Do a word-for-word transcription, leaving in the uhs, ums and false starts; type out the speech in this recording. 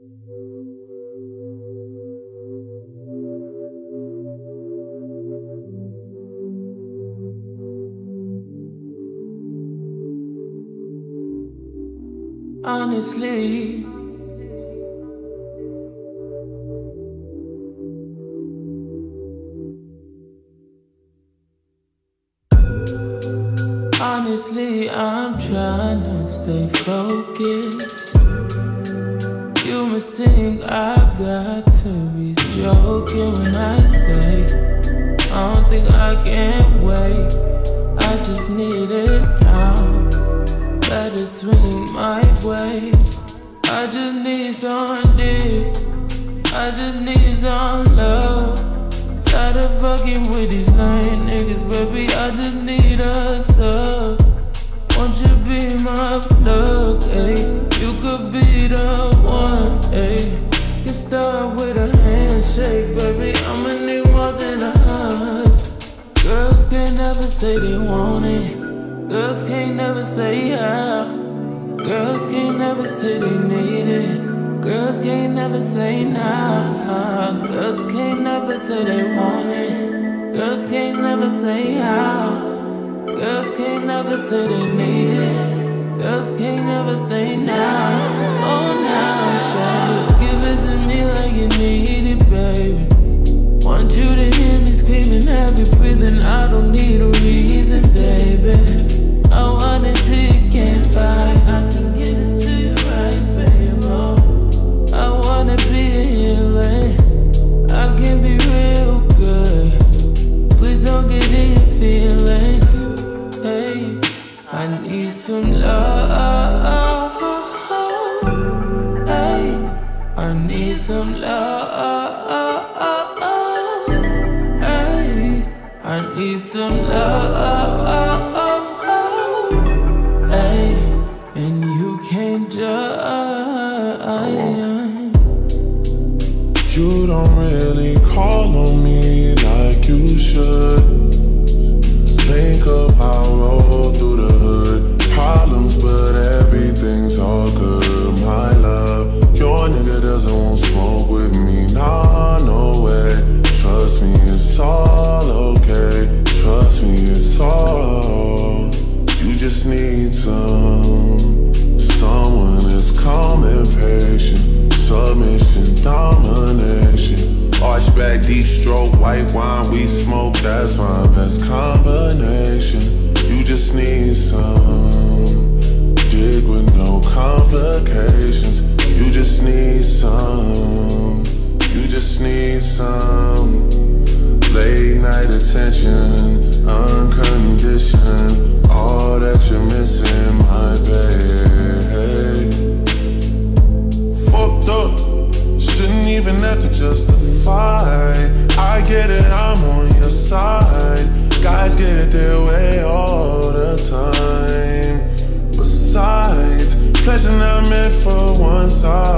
Honestly, honestly, I'm trying to stay focused. You must think I got to be joking when I say I don't think I can wait. I just need it now. Let it swing my way. I just need some dick. I just need some love. Tired of fucking with these lame niggas, baby. I just need a thug. Won't you be my plug, ayy? You could be the one, ayy. Can start with a handshake, baby. I'ma need more than a hug. Girls can't never say they want it. Girls can't never say how. Girls can't never say they need it. Girls can't never say nah. Girls can't never say they want it. Girls can't never say how. Girls can't never say they need it. Girls can't never say nah. Oh nah, baby. Give it to me like you need it, baby. Want you to hear me screaming, heavy breathing. I don't need a reason, baby. I want it till you can't buy. I can get it to you right, baby. Oh, I wanna be in your lane. I can be real good. Please don't get in your feelings. Hey, I need some love. Hey, I need some love. Hey, I need some love. And you can't judge. You don't really call on me like you should. Think about roll through the hood. Problems, but everything's all good, my love. Your nigga doesn't want smoke with me, nah, no way. Trust me, it's all okay. Trust me, it's all. You just need some. Someone is calm and patient. Submission, domination. Arch back, deep stroke, white wine, we smoke. That's my best combination. You just need some. Dig with no complications. You just need some. You just need some. Late night attention, unconditioned. All that you're missing, my babe. Fucked up, shouldn't even have to justify. I get it, I'm on your side. Guys get their way all the time. Besides, pleasure not meant for one side.